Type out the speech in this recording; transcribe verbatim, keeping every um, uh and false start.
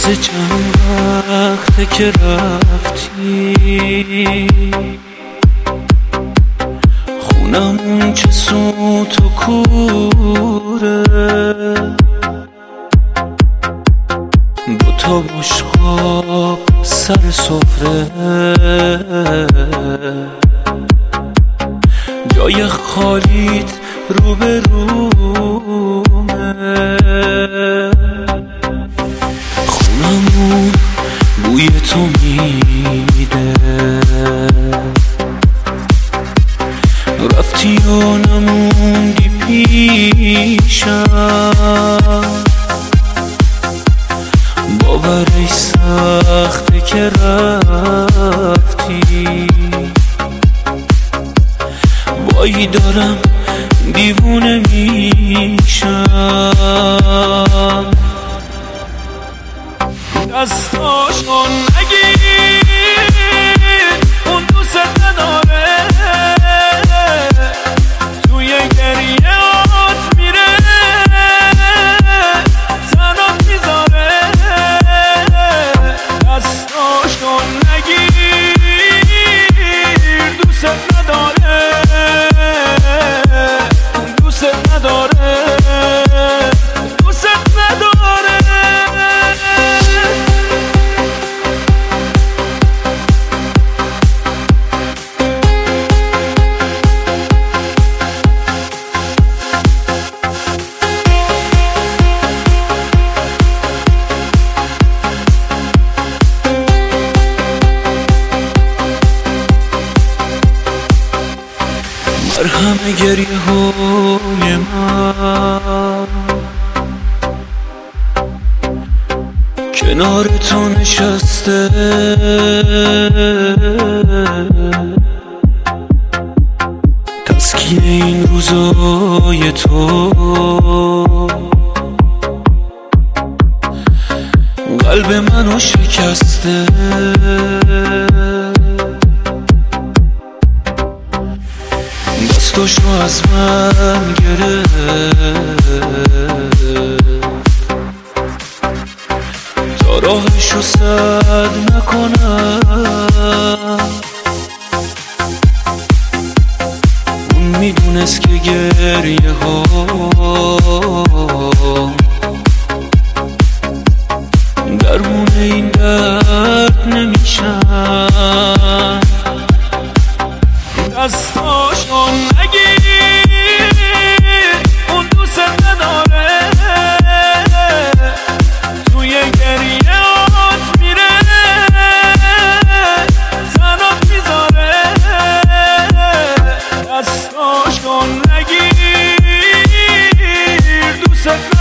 تازه چند وقته که رفتی، خونمون چه سوت و کوره، دوتا بشقاب سر سفره، جای خالیت رو به رومه، خونمون بوی تو میده، رفتی و نموندی پیشم، باورش سخته که رفتی، وای دارم دیوونه میشم. دستاشو نگیر، اون دوست نداره، توی گریهات میره، تنات میذاره. دستاشو نگیر، دوست نداره، دوست نداره، دوست نداره. مرهم گریه های من کنار تو نشسته، تسکین این روزای تو، قلب منو شکسته. دستاشو از من گرفت تا راهشو سد نکنم، اون میدونست که گریه ها درمون این درد نمیشن. دستاشو نگیر، اون دوست نداره، توی گریهات میره، تنات میذاره. دستاشو نگیر، دوست